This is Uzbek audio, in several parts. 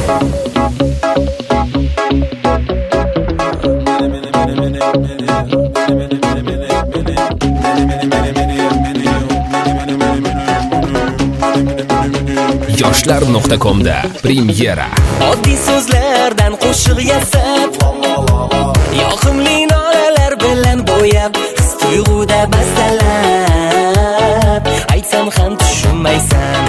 yoshlar.com'da premyera. Oddiy so'zlardan qo'shiq yasab, yoqimli noralar bilan bo'yab, his-tuyg'uda bastalab, aytsam ham tushunmaysan,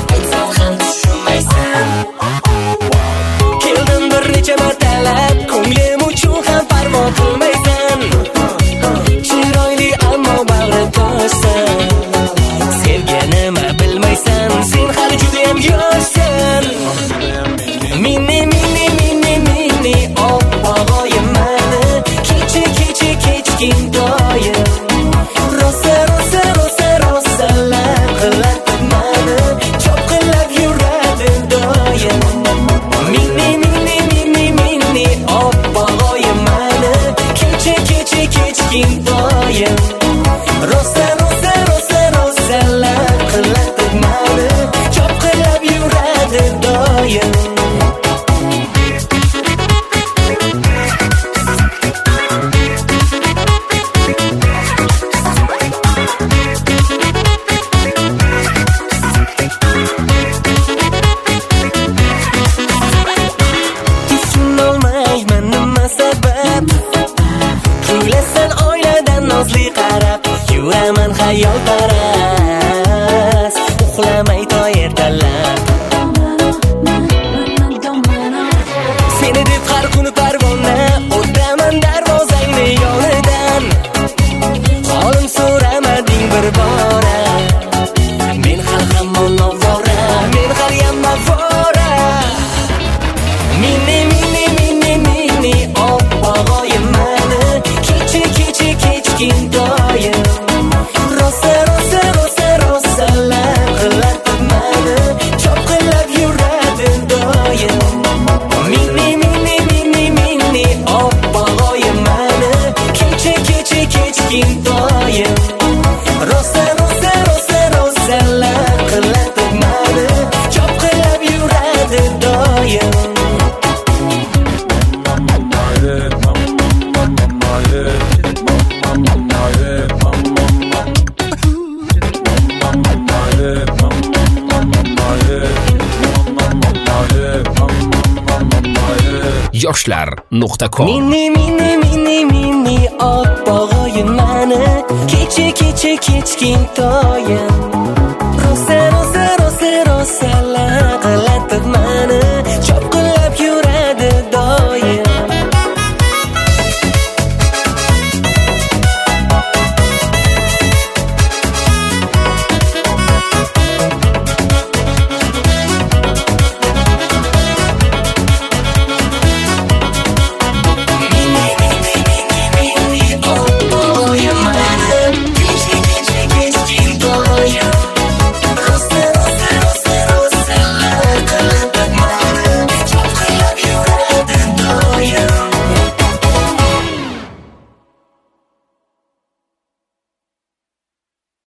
keldim bir necha martalab, ko'nglim uchun ham parvo qilmaysan, chiroyli ammo bag'ri toshsan, sevgi nima bilmaysan, sen hali judayam yoshsan. Mini opog'oyim mani, kechkin doyim, rosa-rosalar qilatib mani, chopqillab yuradi doyim. Mini opog'oyim mani, kechkin doyim, rosa-rosalar qilatib mani, chopqillab yuradi doyim. Yuraman xayol taras, uxlamay to ertalab, seni deb har kuni parvona, o'taman darvozangni yonidan, holim so'ramading bir bora, men hali hamon novvora, men haliyam mavvora. Mini opog'oyim mani, kechkin doyim, rosa-rosalar qilatib mani, chopqillab yuradi doyim. Mini opog'oyim mani, kechkin doyim, rosa-rosalar qilatib mani, chopqillab yuradi doyim. yoshlar.com. Mini opog'oyim mani, kechkin doyim.